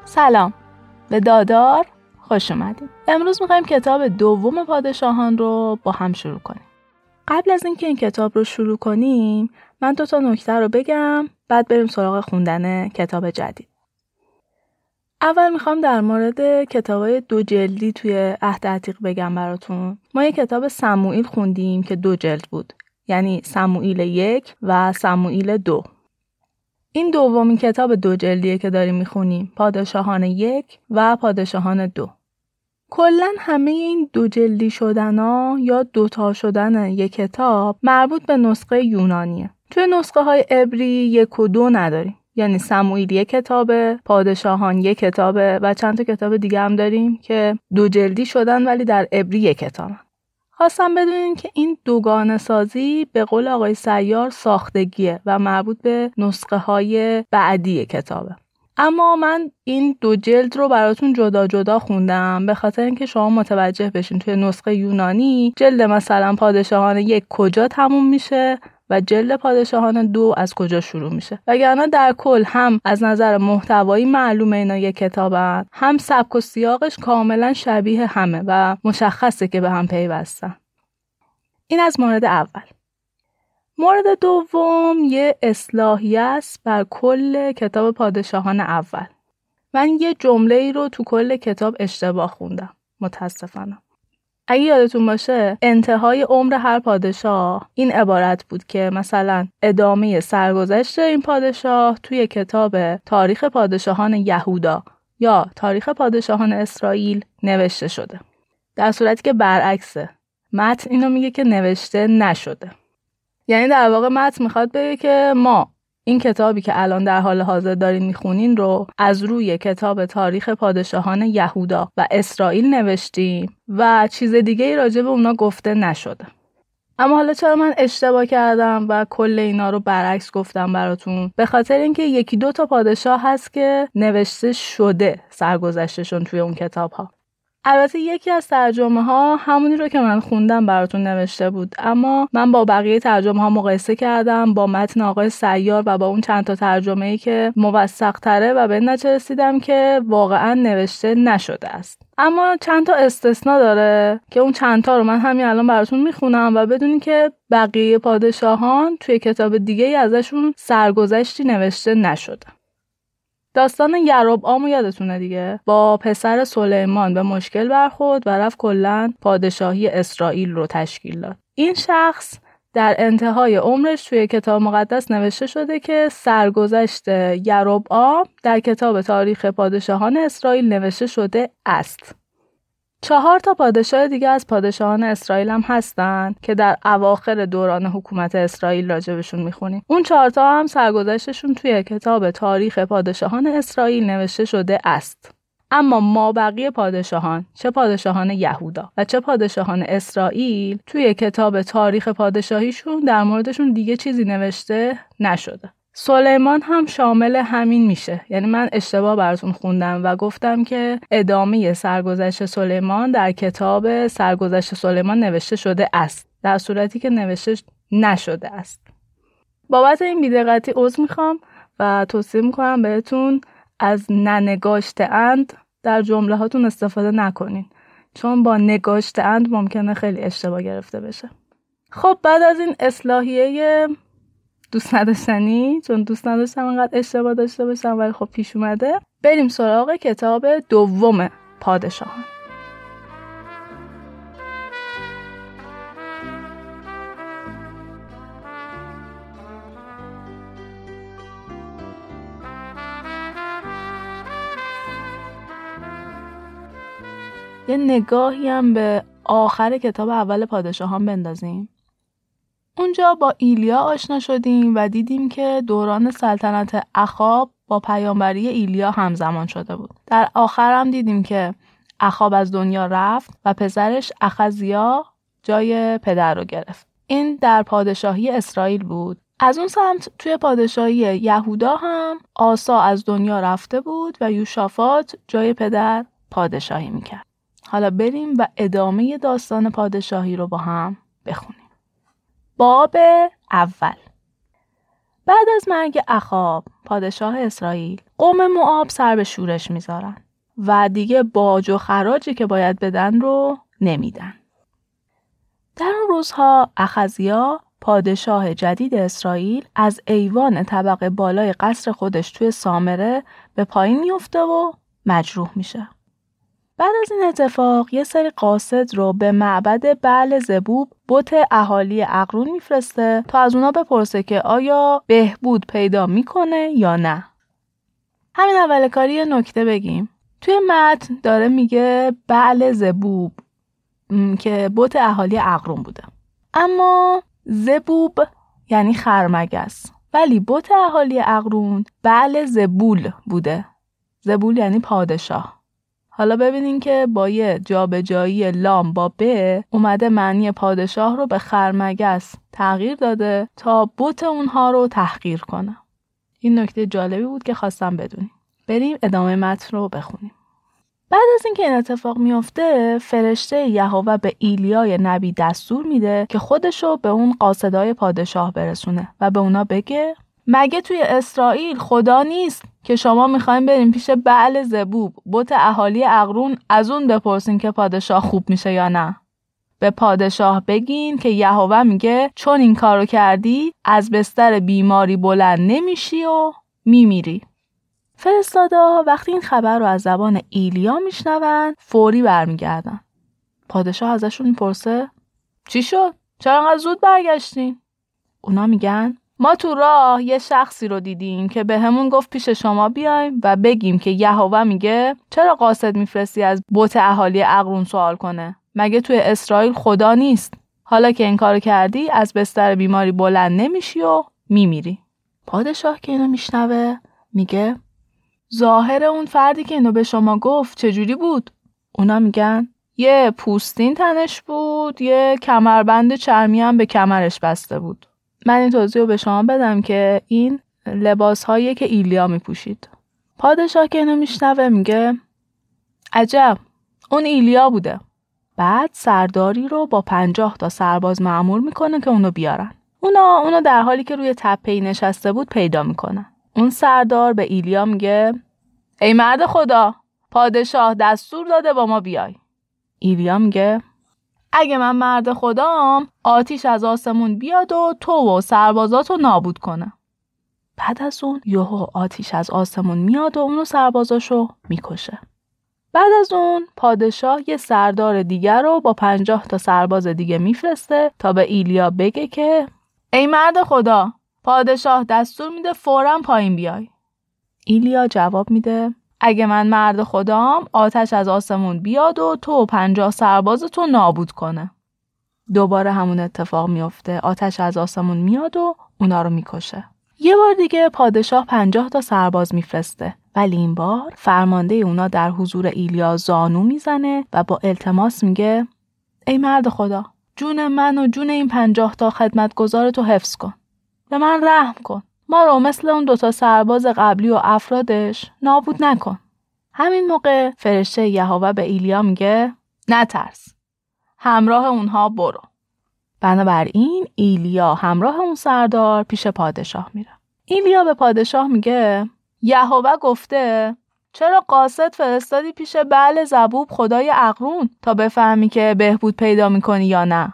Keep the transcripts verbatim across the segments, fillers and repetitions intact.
سلام، به دادار خوش اومدید. امروز میخوایم کتاب دوم پادشاهان رو با هم شروع کنیم. قبل از اینکه این کتاب رو شروع کنیم من دو تا نکته رو بگم، بعد بریم سراغ خوندن کتاب جدید. اول میخوام در مورد کتابای دو جلدی توی عهد عتیق بگم براتون. ما یک کتاب سموئیل خوندیم که دو جلد بود، یعنی سموئیل یک و سموئیل دو. این دومین کتاب دو جلدیه که داریم میخونیم، پادشاهان یک و پادشاهان دو. کلن همه این دو جلدی شدنا یا دوتا شدن یک کتاب مربوط به نسخه یونانیه. توی نسخه های عبری یک و دو نداریم، یعنی سموئیل یک کتابه، پادشاهان یک کتابه و چند تا کتاب دیگه هم داریم که دو جلدی شدن ولی در عبری یک کتابن. خواستم بدونین که این دوگانه سازی به قول آقای سیار ساختگیه و مربوط به نسخه های بعدی کتابه. اما من این دو جلد رو براتون جدا جدا خوندم به خاطر اینکه شما متوجه بشین توی نسخه یونانی جلد مثلا پادشاهان یک کجا تموم میشه و جلد پادشاهان دو از کجا شروع میشه. وگرنه در کل هم از نظر محتوایی معلومه اینا یک کتابن، هم سبک و سیاقش کاملا شبیه همه و مشخصه که به هم پیوستن. این از مورد اول. مورد دوم یه اصلاحیه است بر کل کتاب پادشاهان اول. من یه جمله‌ای رو تو کل کتاب اشتباه خوندم، متاسفانه. اگه یادتون باشه انتهای عمر هر پادشاه این عبارت بود که مثلا ادامه سرگذشت این پادشاه توی کتاب تاریخ پادشاهان یهودا یا تاریخ پادشاهان اسرائیل نوشته شده، در صورتی که برعکسه. متن اینو میگه که نوشته نشده. یعنی در واقع متن میخواد بگه که ما این کتابی که الان در حال حاضر دارین میخونین رو از روی کتاب تاریخ پادشاهان یهودا و اسرائیل نوشتیم و چیز دیگه ای راجع به اونا گفته نشده. اما حالا چرا من اشتباه کردم و کل اینا رو برعکس گفتم براتون؟ به خاطر اینکه یکی دو تا پادشاه هست که نوشته شده سرگذشتشون توی اون کتاب ها. البته یکی از ترجمه ها همونی رو که من خوندم براتون نوشته بود، اما من با بقیه ترجمه ها مقایسه کردم با متن آقای سیار و با اون چند تا ترجمه‌ای که موثق تره و به نتیجه رسیدم که واقعا نوشته نشده است. اما چند تا استثناء داره که اون چند تا رو من همین الان براتون میخونم و بدونین که بقیه پادشاهان توی کتاب دیگه ای ازشون سرگذشتی نوشته نشده. داستان یربعام یادتونه دیگه، با پسر سلیمان به مشکل برخورد و رفت کلاً پادشاهی اسرائیل رو تشکیل داد. این شخص در انتهای عمرش توی کتاب مقدس نوشته شده که سرگذشت یربعام در کتاب تاریخ پادشاهان اسرائیل نوشته شده است. چهار تا پادشاه دیگه از پادشاهان اسرائیل هم هستن که در اواخر دوران حکومت اسرائیل راجبشون میخونیم. اون چهار تا هم سرگذشتشون توی کتاب تاریخ پادشاهان اسرائیل نوشته شده است. اما ما بقیه پادشاهان، چه پادشاهان یهودا و چه پادشاهان اسرائیل، توی کتاب تاریخ پادشاهیشون در موردشون دیگه چیزی نوشته نشده. سلیمان هم شامل همین میشه. یعنی من اشتباه براتون خوندم و گفتم که ادامه سرگذشت سلیمان در کتاب سرگذشت سلیمان نوشته شده است، در صورتی که نوشته نشده است. بابت این بی‌دقتی عذر میخوام و توصیه میکنم بهتون از ننگاشته اند در جمله هاتون استفاده نکنین، چون با نگاشته اند ممکنه خیلی اشتباه گرفته بشه. خب بعد از این اصلاحیه دوست نداشتنی، چون دوست نداشتم انقدر اشتباه داشته باشم ولی خب پیش اومده، بریم سراغ کتاب دوم پادشاهان. یه نگاهی هم به آخر کتاب اول پادشاهان بندازیم. اونجا با ایلیا آشنا شدیم و دیدیم که دوران سلطنت اخاب با پیامبری ایلیا همزمان شده بود. در آخر هم دیدیم که اخاب از دنیا رفت و پسرش اخزیا جای پدر رو گرفت. این در پادشاهی اسرائیل بود. از اون سمت توی پادشاهی یهودا هم آسا از دنیا رفته بود و یوشافاط جای پدر پادشاهی میکرد. حالا بریم و ادامه داستان پادشاهی رو با هم بخونیم. باب اول. بعد از مرگ اخاب پادشاه اسرائیل، قوم موآب سر به شورش میذارن و دیگه باج و خراجی که باید بدن رو نمیدن. در اون روزها اخزیا پادشاه جدید اسرائیل از ایوان طبقه بالای قصر خودش توی سامره به پایین میفته و مجروح میشه. بعد از این اتفاق یه سری قاصد رو به معبد بعل زبوب بت اهالی اقرون میفرسته تا از اونا بپرسه که آیا بهبود پیدا میکنه یا نه. همین اول کاری یه نکته بگیم. توی متن داره میگه بعل زبوب که بت اهالی اقرون بوده. اما زبوب یعنی خرمگس، ولی بت اهالی اقرون بعل زبول بوده. زبول یعنی پادشاه. حالا ببینین که با یه جابجایی لام با ب اومده معنی پادشاه رو به خرمگس تغییر داده تا بت اونها رو تحقیر کنه. این نکته جالبی بود که خواستم بدونیم. بریم ادامه متن رو بخونیم. بعد از اینکه این اتفاق میفته، فرشته یهوه به ایلیای نبی دستور میده که خودشو به اون قاصدای پادشاه برسونه و به اونا بگه مگه توی اسرائیل خدا نیست که شما میخواین بریم پیش بعل زبوب بت اهالی اقرون از اون بپرسین که پادشاه خوب میشه یا نه؟ به پادشاه بگین که یهوه میگه چون این کارو کردی از بستر بیماری بلند نمیشی و میمیری. فرستادا وقتی این خبر رو از زبان ایلیا میشنون فوری برمیگردن. پادشاه ازشون میپرسه چی شد؟ چرا انقدر زود برگشتین؟ اونا میگن ما تو راه یه شخصی رو دیدیم که به همون گفت پیش شما بیایم و بگیم که یهوه میگه چرا قاصد میفرستی از بت اهالی اقرون سوال کنه؟ مگه توی اسرائیل خدا نیست؟ حالا که این کارو کردی از بستر بیماری بلند نمیشی و میمیری. پادشاه که اینو میشنوه میگه ظاهر اون فردی که اینو به شما گفت چجوری بود؟ اونا میگن یه پوستین تنش بود، یه کمربند چرمی هم به کمرش بسته بود. من این توضیح رو به شما بدم که این لباس هایی که ایلیا میپوشید. پادشاه که اینو میشنوه میگه عجب، اون ایلیا بوده. بعد سرداری رو با پنجاه تا سرباز مأمور میکنه که اونو بیارن. اونا اونو در حالی که روی تپه‌ای نشسته بود پیدا میکنن. اون سردار به ایلیا میگه ای مرد خدا، پادشاه دستور داده با ما بیای. ایلیا میگه اگه من مرد خدام آتیش از آسمون بیاد و تو و سربازاتو نابود کنه. بعد از اون یهو آتیش از آسمون میاد و اونو سربازاشو میکشه. بعد از اون پادشاه یه سردار دیگر رو با پنجاه تا سرباز دیگه میفرسته تا به ایلیا بگه که ای مرد خدا، پادشاه دستور میده فوراً پایین بیای. ایلیا جواب میده اگه من مرد خدام آتش از آسمون بیاد و تو پنجاه سربازتو نابود کنه. دوباره همون اتفاق میفته، آتش از آسمون میاد و اونا رو میکشه. یه بار دیگه پادشاه پنجاه تا سرباز میفرسته، ولی این بار فرمانده اونا در حضور ایلیا زانو میزنه و با التماس میگه ای مرد خدا، جون من و جون این پنجاه تا خدمتگزارتو حفظ کن. به من رحم کن. ما رو مثل اون دوتا سرباز قبلی و افرادش نابود نکن. همین موقع فرشته یهوه به ایلیا میگه نترس، همراه اونها برو. بنابراین ایلیا همراه اون سردار پیش پادشاه میره. ایلیا به پادشاه میگه یهوه گفته چرا قاصد فرستادی پیش بعل زبوب خدای اقرون تا بفهمی که بهبود پیدا میکنی یا نه؟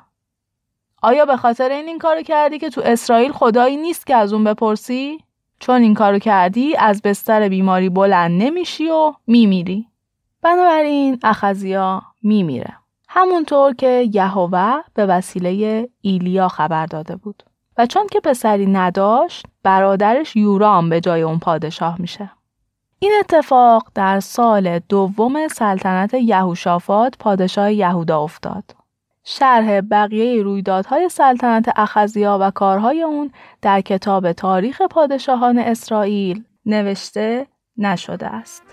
آیا به خاطر این این کارو کردی که تو اسرائیل خدایی نیست که از اون بپرسی؟ چون این کارو کردی از بستر بیماری بلند نمیشی و میمیری. بنابراین اخزیا میمیره. همونطور که یهوه به وسیله ایلیا خبر داده بود. و چون که پسری نداشت، برادرش یورام به جای اون پادشاه میشه. این اتفاق در سال دوم سلطنت یهوشافاط پادشاه یهودا افتاد. شرح بقیه رویدادهای سلطنت اخزیا و کارهای اون در کتاب تاریخ پادشاهان اسرائیل نوشته نشده است.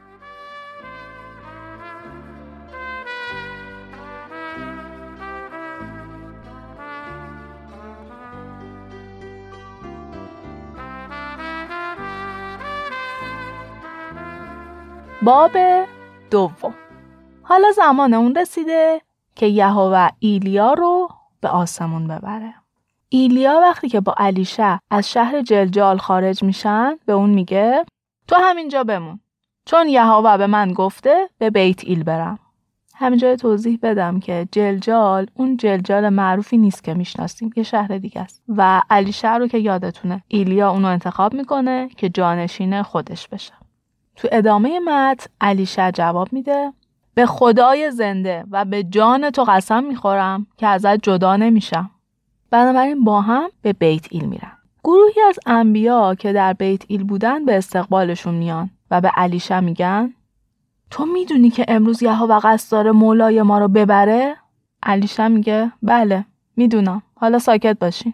باب دوم. حالا زمان اون رسیده که یهوه ایلیا رو به آسمون ببره. ایلیا وقتی که با الیشع از شهر جلجال خارج میشن به اون میگه تو همینجا بمون، چون یهوه به من گفته به بیت ایل برم. همینجا توضیح بدم که جلجال اون جلجال معروفی نیست که میشناسیم، یه شهر دیگه است و الیشع رو که یادتونه ایلیا اونو انتخاب میکنه که جانشین خودش بشه. تو ادامه متن الیشع جواب میده به خدای زنده و به جان تو قسم میخورم که ازت جدا نمیشم. بنابراین با هم به بیت ایل میرن. گروهی از انبیا که در بیت ایل بودن به استقبالشون میان و به الیشع میگن تو میدونی که امروز یهوه قصد داره مولای ما رو ببره؟ الیشع میگه بله میدونم، حالا ساکت باشین.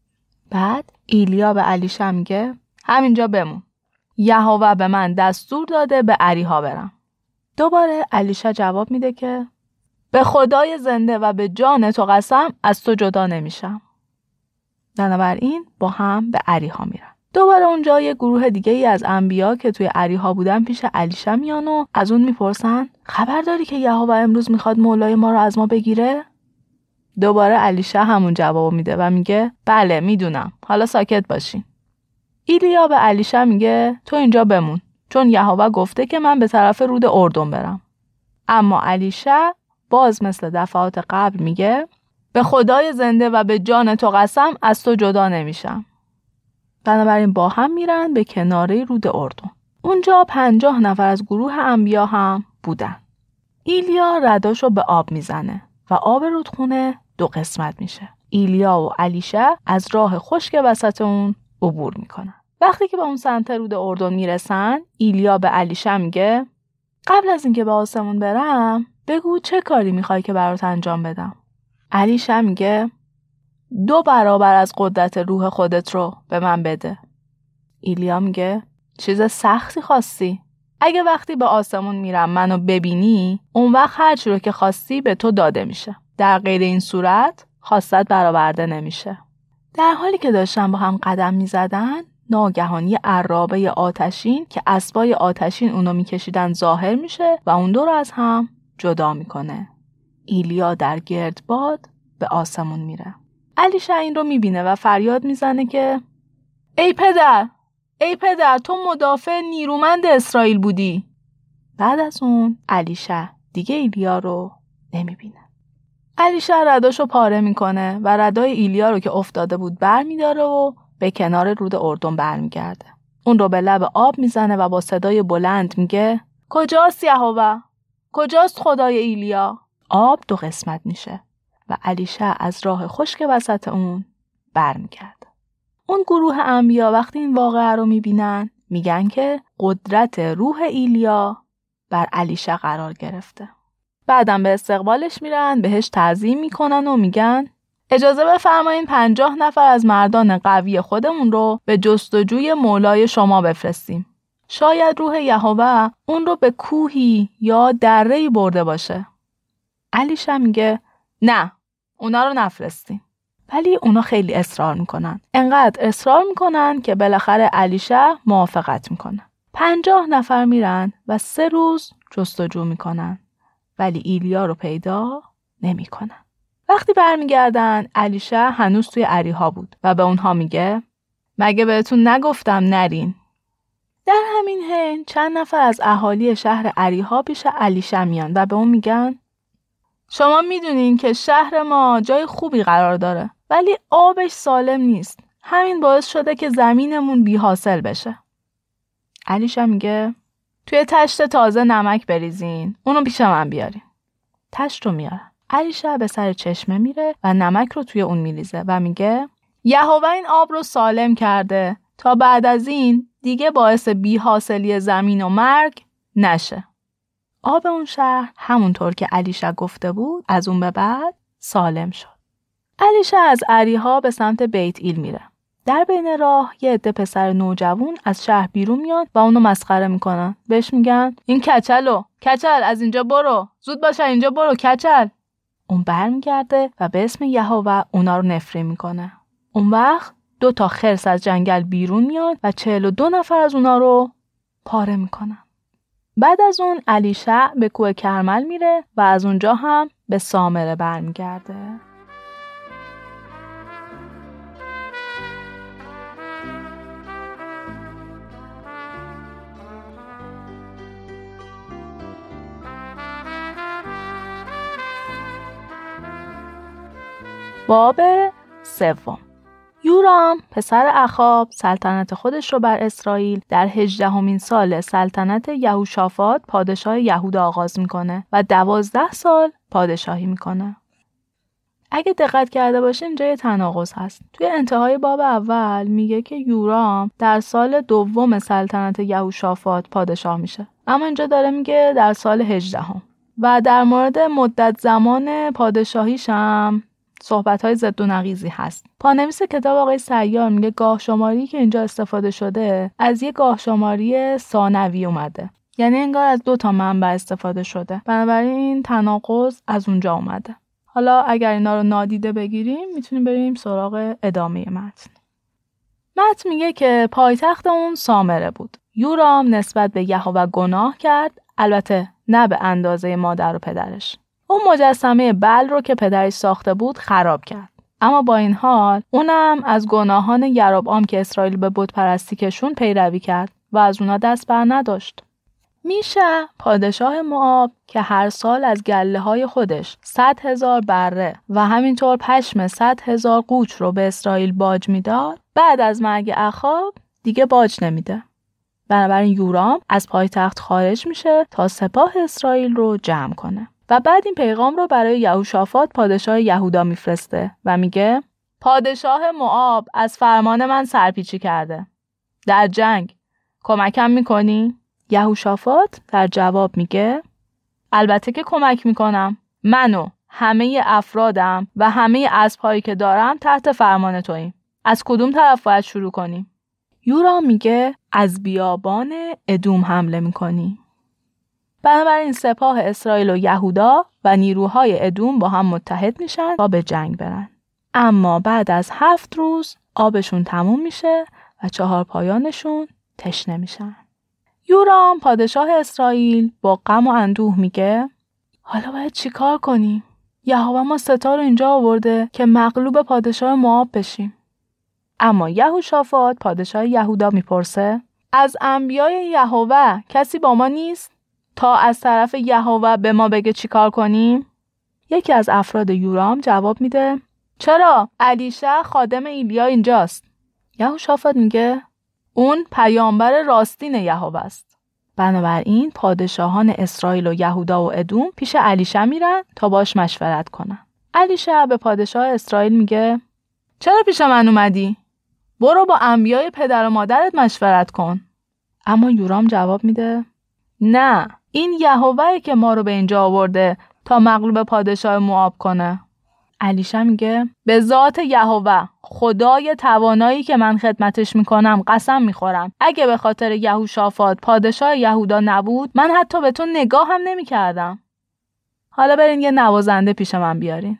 بعد ایلیا به الیشع میگه همینجا بمون، یهوه به من دستور داده به اریحا برم. دوباره الیشع جواب میده که به خدای زنده و به جان تو قسم از تو جدا نمیشم. بنابراین با هم به اریحا میرن. دوباره اونجا یه گروه دیگه ای از انبیا که توی اریحا بودن پیش الیشع میان و از اون میپرسن خبر داری که یهوه امروز میخواد مولای ما رو از ما بگیره؟ دوباره الیشع همون جواب میده و میگه بله میدونم، حالا ساکت باشین. ایلیا به الیشع میگه تو اینجا بمون، چون یهوه گفته که من به طرف رود اردن برم. اما الیشع باز مثل دفعات قبل میگه به خدای زنده و به جان تو قسم از تو جدا نمیشم. بنابراین با هم میرن به کناره رود اردن. اونجا پنجاه نفر از گروه انبیا هم بودن. ایلیا رداشو به آب میزنه و آب رودخونه دو قسمت میشه. ایلیا و الیشع از راه خشک وسط اون عبور میکنن. وقتی که به اون سمت رود اردن میرسن، ایلیا به الیشع میگه قبل از اینکه به آسمون برم بگو چه کاری میخوای که برات انجام بدم. الیشع میگه دو برابر از قدرت روح خودت رو به من بده. ایلیا میگه چیز سختی خواستی؟ اگه وقتی به آسمون میرم منو ببینی، اون وقت هر چی رو که خواستی به تو داده میشه. در غیر این صورت خواستت برآورده نمیشه. در حالی که داشتن با هم قدم میزدن، ناگهان یه عرابه آتشین که اسبای آتشین اونو میکشیدن ظاهر میشه و اون دو رو از هم جدا میکنه. ایلیا در گردباد به آسمون میره. الیشع این رو میبینه و فریاد میزنه که ای پدر، ای پدر تو مدافع نیرومند اسرائیل بودی. بعد از اون الیشع دیگه ایلیا رو نمیبینه. الیشع رداشو پاره میکنه و ردای ایلیا رو که افتاده بود بر میداره و به کنار رود اردن برمیگرده. اون رو به لب آب میزنه و با صدای بلند میگه کجاست یهوه؟ کجاست خدای ایلیا؟ آب دو قسمت میشه و الیشع از راه خشک وسط اون برمیگرده. اون گروه انبیا وقتی این واقعه رو میبینن میگن که قدرت روح ایلیا بر الیشع قرار گرفته. بعدم به استقبالش میرن، بهش تعظیم میکنن و میگن اجازه بفرمایین پنجاه نفر از مردان قوی خودمون رو به جستجوی مولای شما بفرستیم. شاید روح یهوه اون رو به کوهی یا دره‌ای برده باشه. الیشع میگه نه، اونا رو نفرستیم. ولی اونا خیلی اصرار میکنن. انقدر اصرار میکنن که بالاخره الیشع موافقت میکنه. پنجاه نفر میرن و سه روز جستجو میکنن. ولی ایلیا رو پیدا نمیکنن. وقتی برمیگردن الیشع هنوز توی اریحا بود و به اونها میگه مگه بهتون نگفتم نرین؟ در همین حین چند نفر از اهالی شهر اریحا پیش الیشع میان و به اون میگن شما میدونین که شهر ما جای خوبی قرار داره ولی آبش سالم نیست. همین باعث شده که زمینمون بی حاصل بشه. الیشع میگه توی تشت تازه نمک بریزین، اونو پیش من بیارین. تشت رو میارن. الیشع به سر چشمه میره و نمک رو توی اون میریزه و میگه یهوه این آب رو سالم کرده تا بعد از این دیگه باعث بی حاصلی زمین و مرگ نشه. آب اون شهر همونطور که الیشع گفته بود از اون به بعد سالم شد. الیشع از اریحا به سمت بیت ایل میره. در بین راه یه عده پسر نوجوان از شهر بیرون میاد و اونو مسخره میکنن. بهش میگن این کچلو، کچل از اینجا برو، زود باش اینجا برو کچل. اون برمیگرده و به اسم یهوه اونا رو نفرین میکنه. اون وقت دو تا خرس از جنگل بیرون میاد و چهل و دو نفر از اونا رو پاره میکنن. بعد از اون الیشع به کوه کرمل میره و از اونجا هم به سامره برمیگرده. باب سوم. یورام پسر اخاب سلطنت خودش رو بر اسرائیل در هجدهمین سال سلطنت یهوشافاط پادشاه یهودا آغاز میکنه و دوازده سال پادشاهی میکنه. اگه دقت کرده باشین اینجا یه تناقض هست. توی انتهای باب اول میگه که یورام در سال دوم سلطنت یهوشافاط پادشاه میشه، اما اینجا داره میگه در سال هجدهم. و در مورد مدت زمان پادشاهیش هم صحبت‌های ضد و نقیضی هست. پانویس کتاب آقای سیار میگه گاه شماری که اینجا استفاده شده از یه گاه شماری ثانوی اومده، یعنی انگار از دو تا منبع استفاده شده، بنابراین این تناقض از اونجا اومده. حالا اگر اینا رو نادیده بگیریم میتونیم بریم سراغ ادامه متن. متن میگه که پایتخت اون سامره بود. یورام نسبت به یهوه گناه کرد، البته نه به اندازه مادر و پدرش. اون مجسمه بل رو که پدرش ساخته بود خراب کرد. اما با این حال اونم از گناهان یربعام که اسرائیل به بت پرستی کشون پیروی کرد و از اونا دست بر نداشت. میشه پادشاه موآب که هر سال از گله های خودش صد هزار بره و همینطور پشم صد هزار قوچ رو به اسرائیل باج میداد، بعد از مرگ اخاب دیگه باج نمیده. بنابراین یورام از پایتخت خارج میشه تا سپاه اسرائیل رو جمع کنه و بعد این پیغام رو برای یهوشافاط پادشاه یهودا میفرسته و میگه پادشاه موآب از فرمان من سرپیچی کرده. در جنگ کمکم میکنی؟ یهوشافاط در جواب میگه البته که کمک میکنم. من و همه افرادم و همه اسب‌هایی که دارم تحت فرمان توییم. از کدوم طرف باید شروع کنیم؟ یورام میگه از بیابان ادوم حمله میکنی. بنابراین سپاه اسرائیل و یهودا و نیروهای ادوم با هم متحد میشن تا به جنگ برن. اما بعد از هفت روز آبشون تموم میشه و چهار پایانشون تشنه میشن. یورام پادشاه اسرائیل با غم و اندوه میگه حالا باید چی کار کنیم؟ یهوه ما ستا رو اینجا آورده که مغلوب پادشاه موآب بشیم. اما یهوشافاط پادشاه یهودا میپرسه از انبیای یهوه کسی با ما نیست تا از طرف یهوه به ما بگه چی کار کنیم؟ یکی از افراد یورام جواب میده چرا؟ الیشع خادم ایلیا اینجاست. یهوشافاط میگه اون پیامبر راستین یهوه است. بنابراین پادشاهان اسرائیل و یهودا و ادوم پیش الیشع میرن تا باش مشورت کنن. الیشع به پادشاه اسرائیل میگه چرا پیش من اومدی؟ برو با انبیای پدر و مادرت مشورت کن. اما یورام جواب میده نه، این یهوه‌ای که ما رو به اینجا آورده تا مغلوب پادشاه موآب کنه. الیشع میگه به ذات یهوه خدای توانایی که من خدمتش میکنم قسم میخورم اگه به خاطر یهوشافاط پادشاه یهودا نبود من حتی به تو نگاه هم نمیکردم. حالا برین یه نوازنده پیش من بیارین.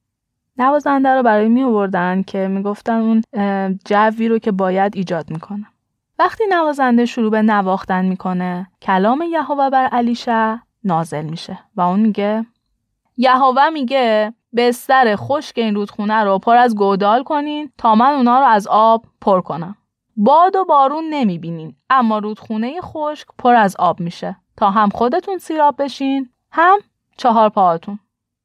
نوازنده رو برای می آوردن که میگفتن اون جوی رو که باید ایجاد میکنه. وقتی نوازنده شروع به نواختن میکنه کلام یهوه بر الیشع نازل میشه و اون میگه یهوه میگه بستر خشک این رودخونه رو پر از گودال کنین تا من اونا رو از آب پر کنم. باد و بارون نمیبینین اما رودخونه خشک پر از آب میشه تا هم خودتون سیراب بشین هم چهار پاهاتون.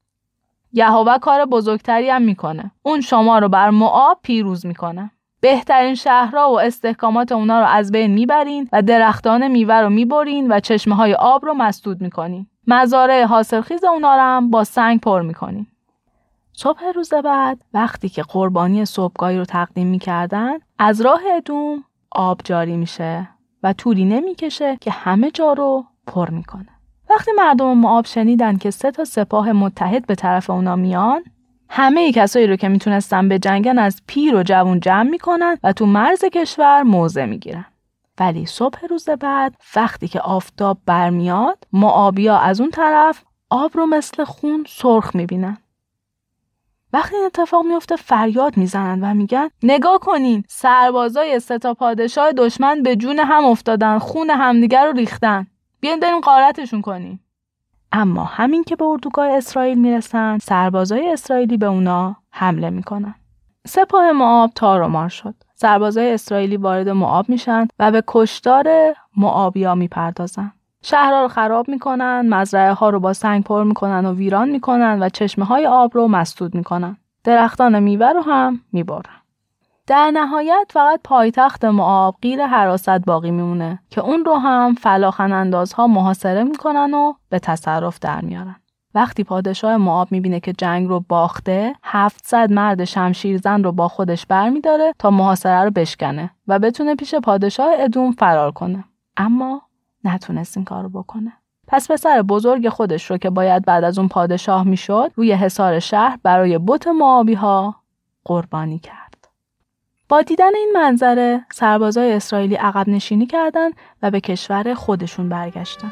یهوه کار بزرگتری هم میکنه. اون شما رو بر موآب پیروز میکنه. بهترین شهرها و استحکامات اونا رو از بین میبرین و درختان میوه رو میبرین و چشمه های آب رو مسدود میکنین. مزارع حاصلخیز اونا رو هم با سنگ پر میکنین. صبح روز بعد وقتی که قربانی صبحگاهی رو تقدیم میکردن از راه ادوم آب جاری میشه و طولی نمیکشه که همه جا رو پر میکنه. وقتی مردم موآب شنیدن که سه تا سپاه متحد به طرف اونا میان، همه کسایی رو که میتونستن به جنگن از پیر و جوان جمع میکنن و تو مرز کشور موضع میگیرن. ولی صبح روز بعد وقتی که آفتاب برمیاد، موآبیا از اون طرف آب رو مثل خون سرخ میبینن. وقتی این اتفاق میفته فریاد میزنن و میگن نگاه کنین، سربازای سه تا پادشاه دشمن به جون هم افتادن، خون همدیگر رو ریختن. بیاین بریم غارتشون کنیم. اما همین که به اردوگاه اسرائیل میرسن، سربازای اسرائیلی به اونا حمله میکنن. سپاه موآب تار و مار شد. سربازای اسرائیلی وارد موآب میشن و به کشتار موآبیا میپردازن. شهرها رو خراب میکنن، مزرعه ها رو با سنگ پر میکنن و ویران میکنن و چشمه های آب رو مسدود میکنن. درختان میوه رو هم میبرن. در نهایت فقط پایتخت موآب غیر حراست باقی میمونه که اون رو هم فلاخن اندازها محاصره میکنن و به تصرف در میارن. وقتی پادشاه موآب میبینه که جنگ رو باخته، هفتصد مرد شمشیرزن رو با خودش برمیداره تا محاصره رو بشکنه و بتونه پیش پادشاه ادوم فرار کنه. اما نتونست این کارو بکنه. پس پسر بزرگ خودش رو که باید بعد از اون پادشاه میشد، روی حصار شهر برای بت موآبی ها قربانی کرد. با دیدن این منظره، سربازای اسرائیلی عقب نشینی کردند و به کشور خودشون برگشتن.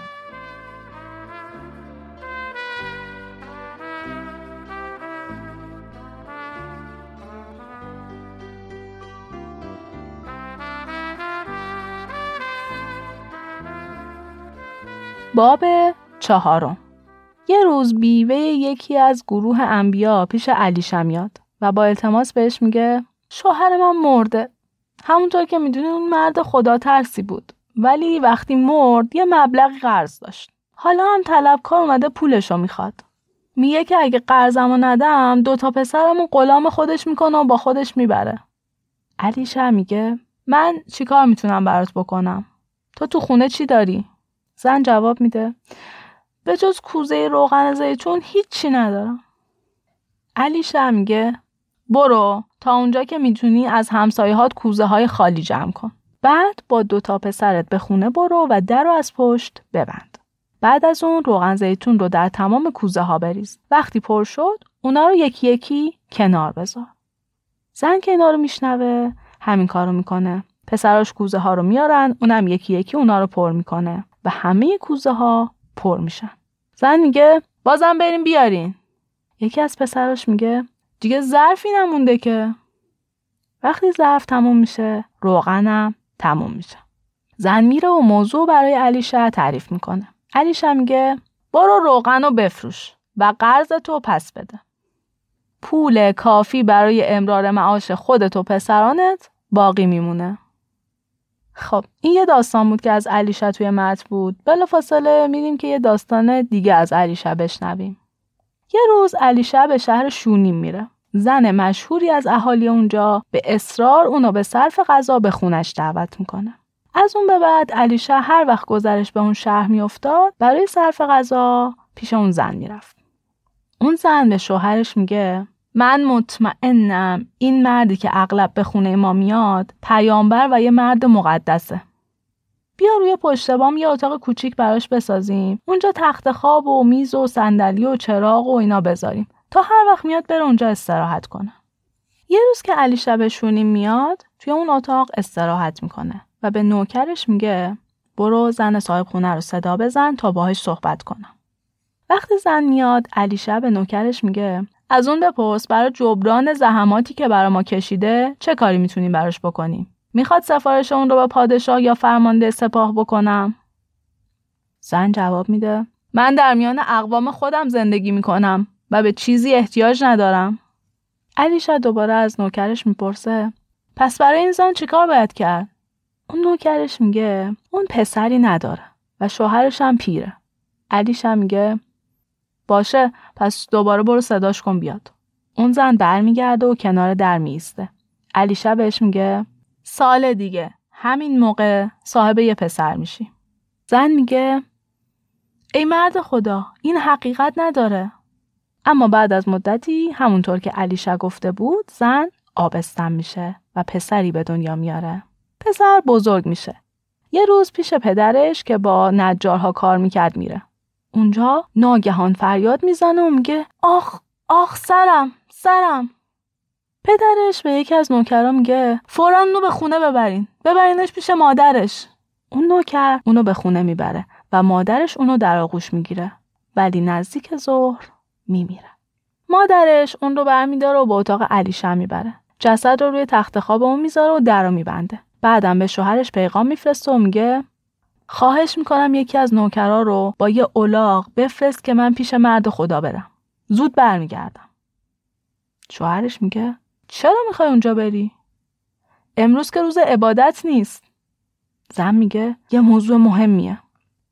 باب چهارم. یه روز بیوه یکی از گروه انبیا پیش الیشع میاد و با التماس بهش میگه شوهر من مرده. همونطور که میدونی اون مرد خدا ترسی بود، ولی وقتی مرد یه مبلغی قرض داشت. حالا هم طلبکار اومده پولشو میخواد. میگه که اگه قرضمو ندم دوتا پسرمو غلام خودش میکنه و با خودش میبره. الیشع میگه من چیکار میتونم برات بکنم؟ تو تو خونه چی داری؟ زن جواب میده به جز کوزه روغن زیتون هیچی ندارم. الیشع میگه برو تا اونجا که میتونی از همسایه‌هات کوزه های خالی جمع کن. بعد با دو تا پسرت به خونه برو و در رو از پشت ببند. بعد از اون روغن زیتون رو در تمام کوزه ها بریز. وقتی پر شد اونا رو یکی یکی کنار بذار. زن که اینا رو میشنوه همین کارو میکنه. پسراش کوزه ها رو میارن، اونم یکی یکی اونا رو پر میکنه و همه کوزه ها پر میشن. زن میگه بازم بریم بیارین. یکی از پسراش میگه دیگه ظرفی نمونده که. وقتی ظرف تموم میشه روغنم تموم میشه. زن میره و موضوع برای الیشع تعریف میکنه. الیشع میگه برو روغنو بفروش و قرضتو پس بده. پول کافی برای امرار معاش خودت و پسرانت باقی میمونه. خب این یه داستان بود که از الیشع توی متن بود. بلافاصله میریم که یه داستان دیگه از الیشع بشنویم. یه روز الیشع به شهر شونیم میره. زن مشهوری از اهالی اونجا به اصرار اونو به صرف غذا به خونش دعوت میکنه. از اون به بعد الیشع هر وقت گذرش به اون شهر میافتاد برای صرف غذا پیش اون زن میرفت. اون زن به شوهرش میگه من مطمئنم این مردی که اغلب به خونه ما میاد پیامبر و یه مرد مقدسه. بیا روی پشت بام یه اتاق کوچیک براش بسازیم. اونجا تخت خواب و میز و صندلی و چراغ و اینا بذاریم تا هر وقت میاد بره اونجا استراحت کنه. یه روز که الیشع به شونیم میاد توی اون اتاق استراحت میکنه و به نوکرش میگه برو زن صاحب خونه رو صدا بزن تا باهاش صحبت کنم. وقتی زن میاد الیشع به نوکرش میگه از اون بپرس برای جبران زحماتی که برای ما کشیده چه کاری میتونیم براش بکنیم. میخواد سفارش اون رو به پادشاه یا فرمانده سپاه بکنم؟ زن جواب میده من در میان اقوام خودم زندگی میکنم و به چیزی احتیاج ندارم. الیشع دوباره از نوکرش میپرسه پس برای این زن چیکار باید کرد؟ اون نوکرش میگه اون پسری نداره و شوهرش هم پیره. الیشع میگه باشه پس دوباره برو صداش کن بیاد. اون زن برمیگرده و کنار در میسته. الیشع بهش میگه سال دیگه همین موقع صاحب یه پسر میشی. زن میگه ای مرد خدا این حقیقت نداره. اما بعد از مدتی همونطور که الیشع گفته بود زن آبستن میشه و پسری به دنیا میاره. پسر بزرگ میشه. یه روز پیش پدرش که با نجارها کار میکرد میره. اونجا ناگهان فریاد میزنه و میگه آخ آخ سرم سرم. پدرش به یکی از نوکرها میگه فوراً اونو به خونه ببرین ببرینش پیش مادرش. اون نوکر اونو به خونه میبره و مادرش اونو در آغوش میگیره ولی نزدیک ظهر میمیره. مادرش اون رو برمیداره و به اتاق الیشع میبره. جسد رو روی تخت خواب اون میذاره و در رو میبنده. بعدم به شوهرش پیغام میفرسته و میگه خواهش میکنم یکی از نوکرها رو با یه الاغ بفرست که من پیش مرد خدا برم. زود برمیگردم. شوهرش میگه چرا میخوای اونجا بری؟ امروز که روز عبادت نیست. زن میگه یه موضوع مهمیه.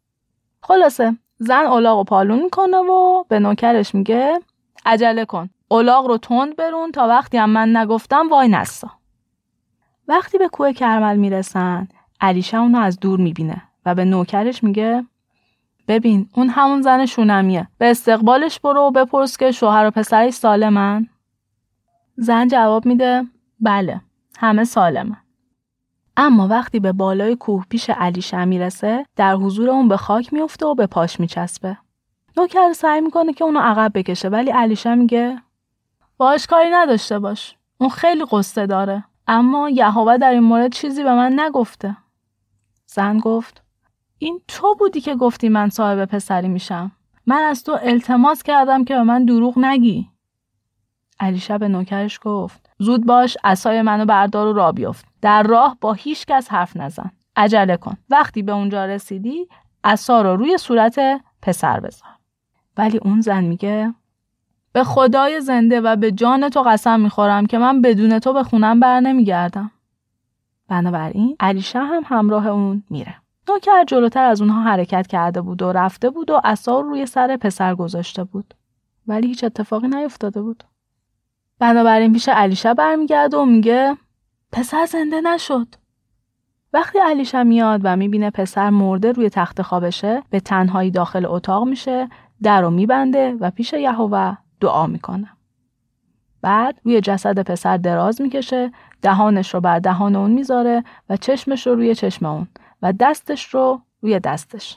خلاصه زن الاغو پالون میکنه و به نوکرش میگه عجله کن. الاغ رو تند برون تا وقتی هم من نگفتم وای نسا. وقتی به کوه کرمل میرسن، علیشه اونو از دور میبینه و به نوکرش میگه ببین اون همون زن شونمیه، به استقبالش برو و بپرس که شوهر و پسرش سالمن. زن جواب میده بله همه سالمن. اما وقتی به بالای کوه پیش علیشه میرسه، در حضور اون به خاک میفته و به پاش میچسبه. نوکر سعی میکنه که اونو عقب بکشه ولی علیشه میگه باش کاری نداشته باش، اون خیلی قصه داره، اما یهوه در این مورد چیزی به من نگفته. زن گفت این تو بودی که گفتی من صاحب پسری میشم. من از تو التماس کردم که به من دروغ نگی. علیشه به نوکرش گفت زود باش عصای منو بردار و راه بیفت. در راه با هیچ کس حرف نزن. عجله کن. وقتی به اونجا رسیدی عصا رو روی صورت پسر بذار. ولی اون زن میگه به خدای زنده و به جان تو قسم میخورم که من بدون تو به خونم بر نمیگردم. بنابراین علیشه هم همراه اون میره. نوکر جلوتر از اونها حرکت کرده بود و رفته بود و عصا رو روی سر پسر گذاشته بود. ولی هیچ اتفاقی نیفتاده بود. بنابراین پیش علیشه برمیگرده و میگه پسر زنده نشد. وقتی علیشه میاد و میبینه پسر مرده روی تخت خوابشه، به تنهایی داخل اتاق میشه، در رو میبنده و پیش یهوه دعا میکنه. بعد روی جسد پسر دراز میکشه، دهانش رو بر دهان اون میذاره و چشمش رو روی چشم اون و دستش رو روی دستش.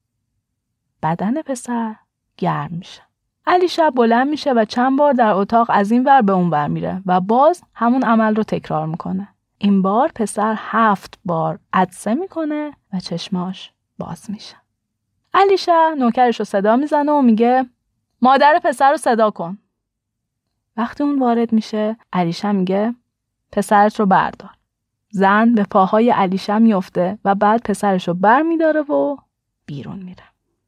بدن پسر گرم میشه. علیشه بلند میشه و چند بار در اتاق از این ور به اون ور میره و باز همون عمل رو تکرار میکنه. این بار پسر هفت بار عطسه میکنه و چشماش باز میشه. علیشه نوکرش رو صدا میزنه و میگه مادر پسر رو صدا کن. وقتی اون وارد میشه، علیشه میگه پسرت رو بردار. زن به پاهای علیشه میفته و بعد پسرش رو بر میداره و بیرون میره.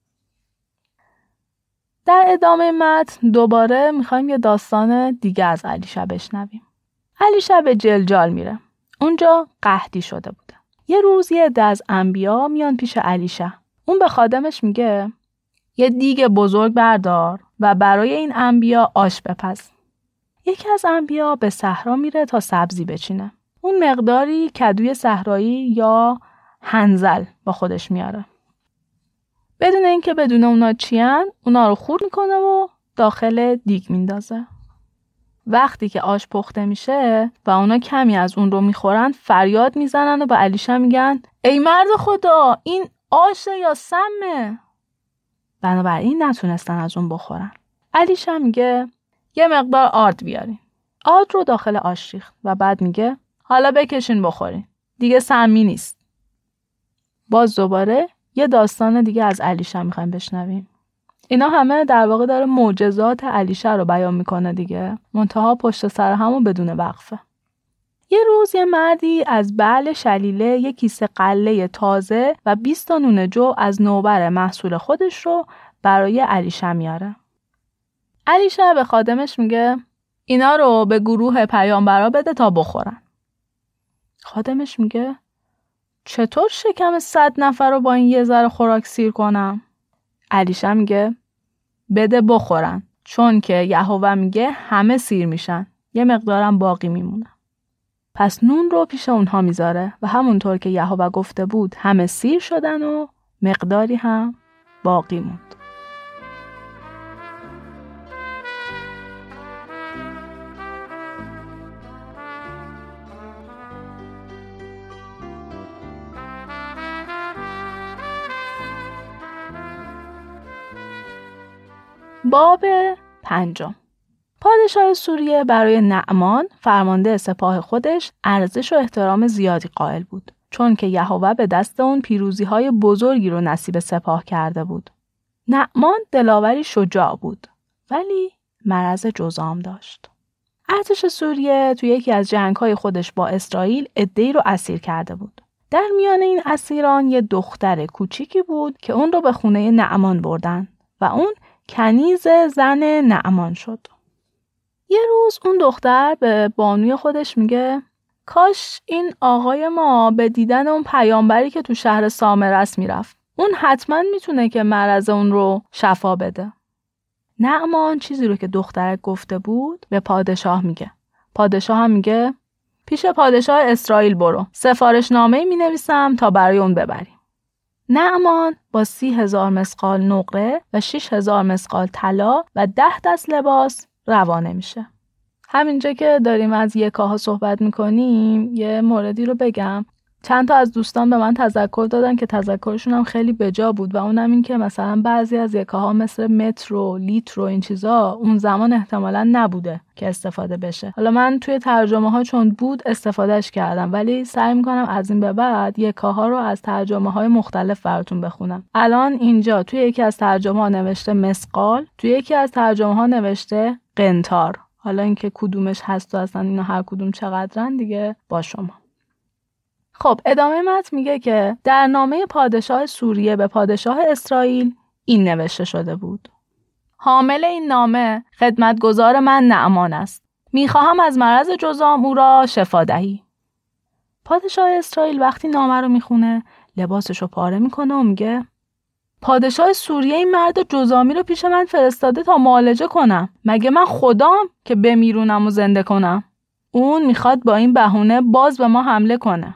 در ادامه متن دوباره میخوایم یه داستان دیگه از علیشه بشنویم. علیشه به جلجال میره. اونجا قحطی شده بوده. یه روز یه عده از انبیا میان پیش علیشه. اون به خادمش میگه یه دیگ بزرگ بردار و برای این انبیا آش بپز. یکی از انبیا به صحرا میره تا سبزی بچینه. اون مقداری کدوی صحرایی یا هنزل با خودش میاره. بدون اینکه بدون اونا چیان، اونا رو خورد میکنه و داخل دیگ میندازه. وقتی که آش پخته میشه و اونا کمی از اون رو میخورن، فریاد میزنن و به علیشه میگن ای مرد خدا، این آشه یا سمه؟ بنابراین نتونستن از اون بخورن. علیشه میگه یه مقدار آرد بیارین. آرد رو داخل آش ریخت و بعد میگه حالا بکشین بخورین. دیگه سمی نیست. باز دوباره یه داستان دیگه از علیشه میخوایم بشنویم. اینا همه در واقع داره معجزات علیشه رو بیان میکنه دیگه. منتها پشت سر همون بدون وقفه. یه روز یه مردی از بعل شلیله یک کیسه قله تازه و بیست تا نون جو از نوبر محصول خودش رو برای علیشه میاره. علیشه به خادمش میگه اینا رو به گروه پیامبرا بده تا بخورن. خادمش میگه چطور شکم صد نفر رو با این یه ذره خوراک سیر کنم؟ علیشه میگه بده بخورن، چون که یهوه میگه همه سیر میشن، یه مقدارم باقی میمونه. پس نون رو پیش اونها میذاره و همونطور که یهوه گفته بود همه سیر شدن و مقداری هم باقی موند. باب پنجم. پادشاه سوریه برای نعمان فرمانده سپاه خودش ارزش و احترام زیادی قائل بود، چون که یهوه به دست اون پیروزی‌های بزرگی رو نصیب سپاه کرده بود. نعمان دلاوری شجاع بود، ولی مرض جذام داشت. ارتش سوریه توی یکی از جنگ‌های خودش با اسرائیل عده‌ای رو اسیر کرده بود. در میان این اسیران یه دختر کوچیکی بود که اون رو به خونه نعمان بردن و اون کنیز زن نعمان شد. یه روز اون دختر به بانوی خودش میگه کاش این آقای ما به دیدن اون پیامبری که تو شهر سامرس میرفت. اون حتما میتونه که مرض اون رو شفا بده. نعمان چیزی رو که دخترک گفته بود به پادشاه میگه. پادشاه هم میگه پیش پادشاه اسرائیل برو، سفارش نامه‌ای مینویسم تا برای اون ببریم. نعمان با سی هزار مسقال نقره و شش هزار مسقال طلا و ده دست لباس روانه میشه. همینجا که داریم از یکاها صحبت میکنیم یه موردی رو بگم. چند تا از دوستان به من تذکر دادن که تذکرشون هم خیلی بجا بود و اونم این که مثلا بعضی از یکاها مثل مترو، لیترو این چیزا اون زمان احتمالاً نبوده که استفاده بشه. حالا من توی ترجمه ها چون بود استفادهش کردم، ولی سعی میکنم از این به بعد یکاها رو از ترجمه های مختلف براتون بخونم. الان اینجا توی یکی از ترجمه ها نوشته مسقال، توی یکی از ترجمه ها نوشته قنطار. حالا اینکه کدومش هست و اصلا اینا هر کدوم چقدرن دیگه با شما. خب ادامه متن میگه که در نامه پادشاه سوریه به پادشاه اسرائیل این نوشته شده بود: حامل این نامه خدمتگزار من نعمان است. میخواهم از مرض جذام او را شفا دهی. پادشاه اسرائیل وقتی نامه رو میخونه لباسشو پاره میکنه و میگه پادشاه سوریه این مرد جذامی رو پیش من فرستاده تا معالجه کنم. مگه من خدام که بمیرونم و زنده کنم؟ اون میخواد با این بهونه باز به ما حمله کنه.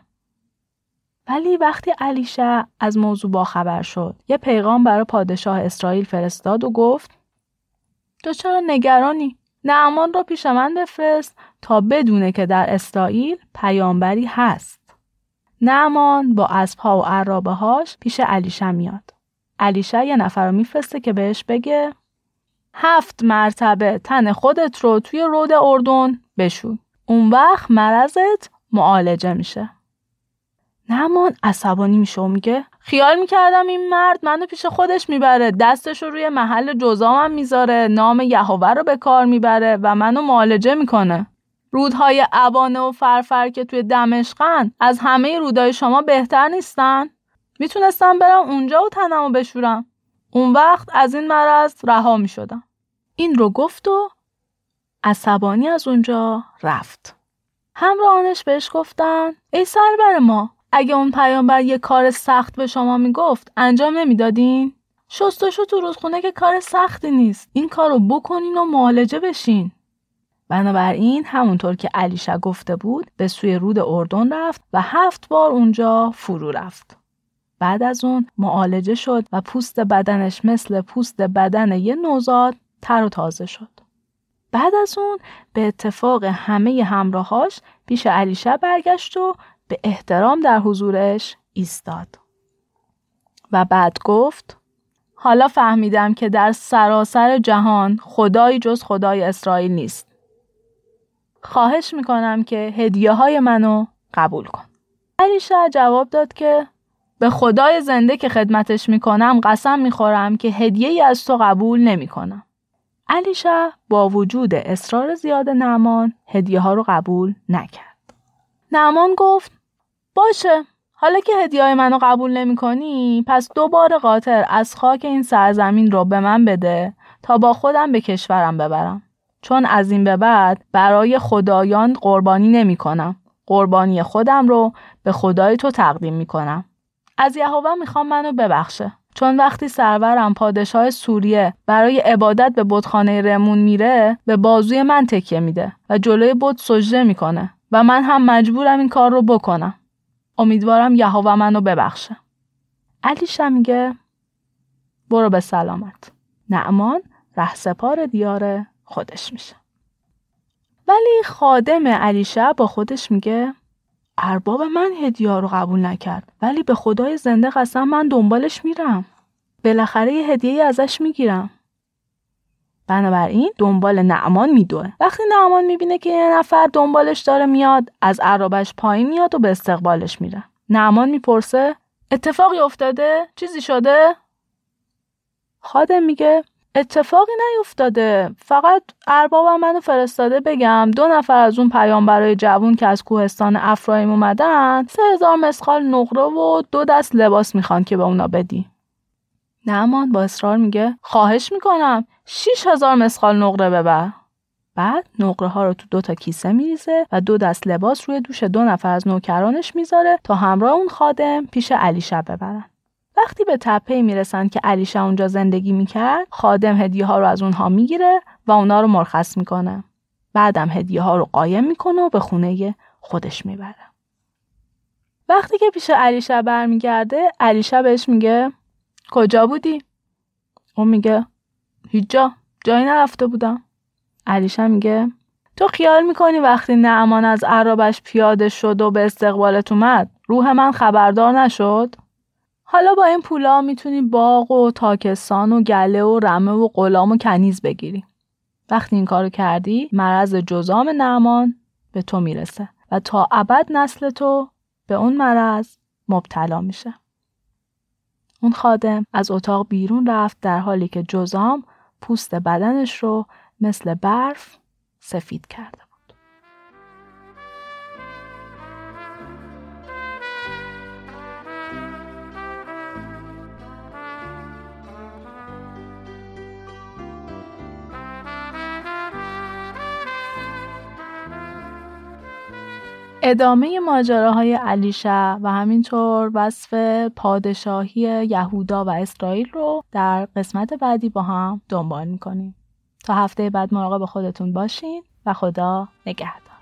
ولی وقتی الیشع از موضوع باخبر شد، یه پیغام برای پادشاه اسرائیل فرستاد و گفت تو چرا نگرانی؟ نعمان را پیش من بفرست تا بدونه که در اسرائیل پیامبری هست. نعمان با اسب‌ها و عرابه‌هاش پیش الیشع میاد. الیشع یه نفر رو میفرسته که بهش بگه هفت مرتبه تن خودت رو توی رود اردن بشوی. اون وقت مرضت معالجه میشه. نعمان عصبانی میشه و میگه خیال میکردم این مرد منو پیش خودش میبره، دستش رو روی محل جذامم میذاره، نام یهوه رو به کار میبره و منو معالجه میکنه. رودهای ابانه و فرفر که توی دمشقن از همه رودهای شما بهتر نیستن؟ میتونستم برم اونجا و تنمو بشورم. اون وقت از این مرض رها میشدم. این رو گفت و عصبانی از اونجا رفت. همراهانش بهش گفتن ای سرور ما، اگه اون پیامبر یه کار سخت به شما میگفت انجام نمیدادین؟ شستشو تو رودخونه که کار سختی نیست. این کارو بکنین و معالجه بشین. بنابراین همونطور که الیشع گفته بود به سوی رود اردن رفت و هفت بار اونجا فرو رفت. بعد از اون معالجه شد و پوست بدنش مثل پوست بدن یه نوزاد تر و تازه شد. بعد از اون به اتفاق همه همراهاش پیش الیشع برگشت و به احترام در حضورش ایستاد. و بعد گفت حالا فهمیدم که در سراسر جهان خدایی جز خدای اسرائیل نیست. خواهش میکنم که هدیه های منو قبول کن. الیشع جواب داد که به خدای زنده که خدمتش میکنم قسم میخورم که هدیه‌ای از تو قبول نمیکنم. الیشع با وجود اصرار زیاد نعمان هدیه ها رو قبول نکرد. نعمان گفت باشه، حالا که هدیه‌های منو قبول نمی‌کنی پس دوباره قاطر از خاک این سرزمین رو به من بده تا با خودم به کشورم ببرم، چون از این به بعد برای خدایان قربانی نمی‌کنم. قربانی خودم رو به خدای تو تقدیم می‌کنم. از یهوه می‌خوام منو ببخشه، چون وقتی سرورم پادشاه سوریه برای عبادت به بتخانه رمون میره به بازوی من تکیه میده و جلوی بت سجده میکنه و من هم مجبورم این کار رو بکنم. امیدوارم یهوه منو ببخشه. الیشع میگه برو به سلامت. نعمان رهسپار دیار خودش میشه. ولی خادم الیشع با خودش میگه ارباب من هدیه رو قبول نکرد، ولی به خدای زنده قسم من دنبالش میرم. بالاخره یه هدیه‌ای ازش میگیرم. بنابراین دنبال نعمان میدوه. وقتی نعمان میبینه که یه نفر دنبالش داره میاد، از عرابش پایین میاد و به استقبالش میره. نعمان میپرسه اتفاقی افتاده؟ چیزی شده؟ خادم میگه اتفاقی نیفتاده، فقط اربابم منو فرستاده بگم دو نفر از اون پیامبرای جوون که از کوهستان افرایم اومدن سه هزار مسقال نقره و دو دست لباس میخوان که به اونا بدی. نعمان با اصرار میگه خواهش میکنم شیش هزار مسقال نقره ببر. بعد نقره ها رو تو دو تا کیسه میریزه و دو دست لباس روی دوش دو نفر از نوکرانش میذاره تا همراه اون خادم پیش الیشع ببرن. وقتی به تپه‌ای میرسن که علیشه اونجا زندگی میکرد، خادم هدیه ها رو از اونها میگیره و اونا رو مرخص میکنه. بعدم هدیه ها رو قایم میکنه و به خونه خودش میبره. وقتی که پیش علیشه برمیگرده، علیشه بهش میگه کجا بودی؟ اون میگه هیچ جا، جایی نرفته بودم. علیشه میگه تو خیال میکنی وقتی نعمان از عرابش پیاده شد و به استقبالت اومد روح من خبردار نشد؟ حالا با این پولا میتونی باغ و تاکستان و گله و رمه و غلام و کنیز بگیری. وقتی این کارو کردی مرض جذام نعمان به تو میرسه و تا ابد نسل تو به اون مرض مبتلا میشه. اون خادم از اتاق بیرون رفت در حالی که جذام پوست بدنش رو مثل برف سفید کرده بود. ادامه ماجراهای علیشه و همینطور وصف پادشاهی یهودا و اسرائیل رو در قسمت بعدی با هم دنبال میکنیم. تا هفته بعد مراقب خودتون باشین و خدا نگهدار.